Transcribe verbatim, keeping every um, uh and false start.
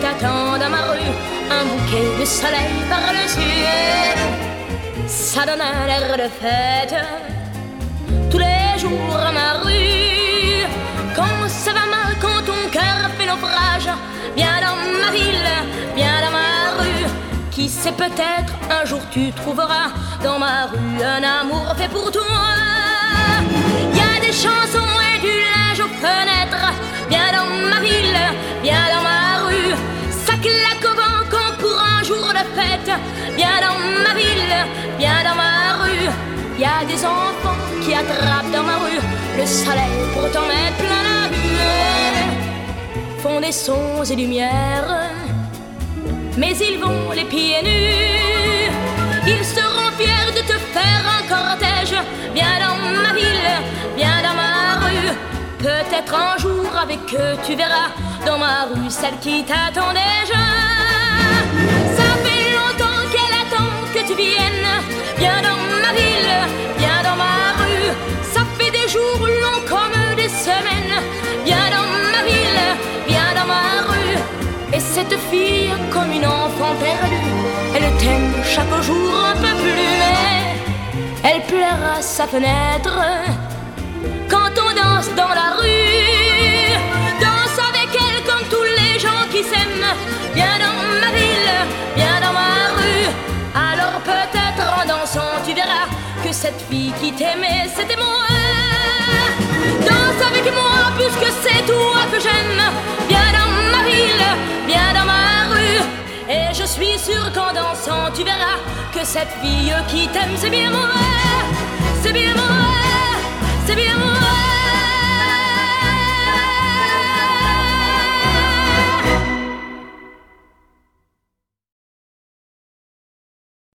t'attend dans ma rue, un bouquet de soleil par-dessus. Ça donne un air de fête tous les jours à ma rue. Quand ça va mal, quand ton cœur fait naufrage, viens dans ma ville, viens dans ma rue. Qui sait, peut-être un jour tu trouveras dans ma rue un amour fait pour toi. Y a des chansons et du linge aux fenêtres. Viens dans ma ville, viens dans ma rue. Ça claque au vent quand pour un jour de fête. Viens dans ma ville, viens dans ma rue. Y a des enfants qui attrapent dans ma rue le soleil pour t'en mettre plein la vue. Font des sons et lumières, mais ils vont les pieds nus. Ils seront fiers de te faire un cortège. Viens dans ma ville, viens dans ma rue. Peut-être un jour avec eux tu verras dans ma rue celle qui t'attend déjà. Ça fait longtemps qu'elle attend que tu viennes. Viens dans ma ville, viens dans ma rue. Ça fait des jours longs comme des semaines. Viens dans ma ville, viens dans ma rue. Et cette fille comme une enfant perdue, elle t'aime chaque jour un peu plus, mais elle pleure à sa fenêtre quand on danse dans la rue. Danse avec elle comme tous les gens qui s'aiment. Viens dans ma ville, viens dans ma rue. Alors peut-être en dansant tu verras que cette fille qui t'aimait c'était moi. Danse avec moi puisque c'est toi que j'aime. Viens dans ma ville, viens dans ma rue. Et je suis sûre qu'en dansant tu verras que cette fille qui t'aime c'est bien moi. C'est bien moi, c'est bien moi.